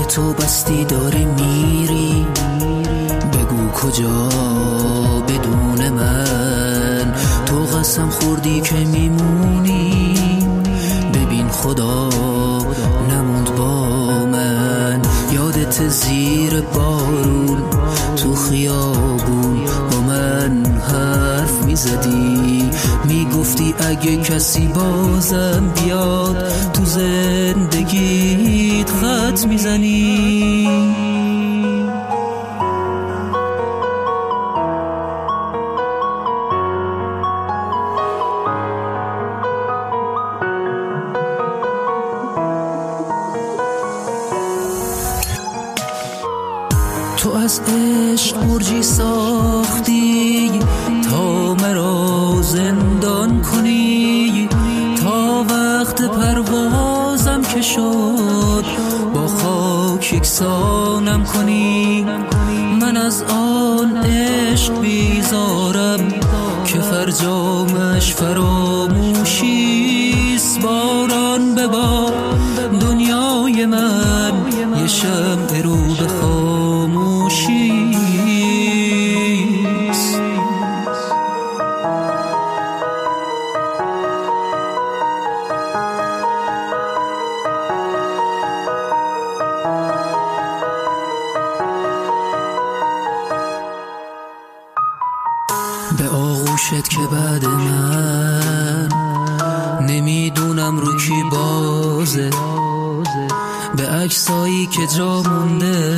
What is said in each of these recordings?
تو بستی داری میری، بگو کجا بدون من. تو قسم خوردی که میمونی، ببین خدا نموند با من. یادت زیر بارون تو خیابون با من حرف میزدی، میگفتی اگه کسی بازم بیاد تو زندگیت خط میزنی. تو از عشق برجی ساختی تا مرا زندان کنی، تا وقت پروازم که شد با خاک یکسانم کنی. من از آن عشق بیزارم که فرجامش فراموشیست. باران ببار دنیای من، یه شمع رو به خاموشیست. به آغوشت که بعد من نمیدونم رو کی بازه، به عکسایی که جا مونده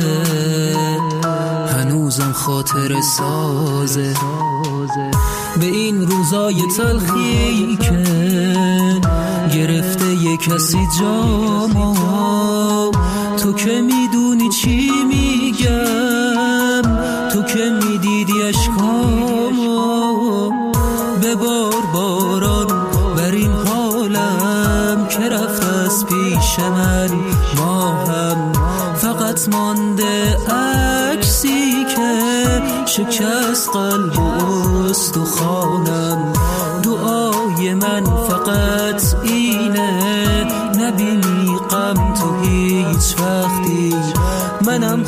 هنوزم خاطر سازه. به این روزای تلخی که گرفته یه کسی جامو، تو که میدونی چی میگم، تو که میدیدی اشکامو. ببار باران بر این حالم که رفت از پیش من، ما هم فقط مانده عکسی که شکست قلب و استخوانم. دعای من فقط اینه نبینی غم تو هیچ وقتی، منم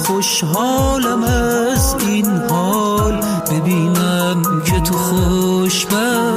خوشحالم از این حال، ببینم که تو خوشبختی.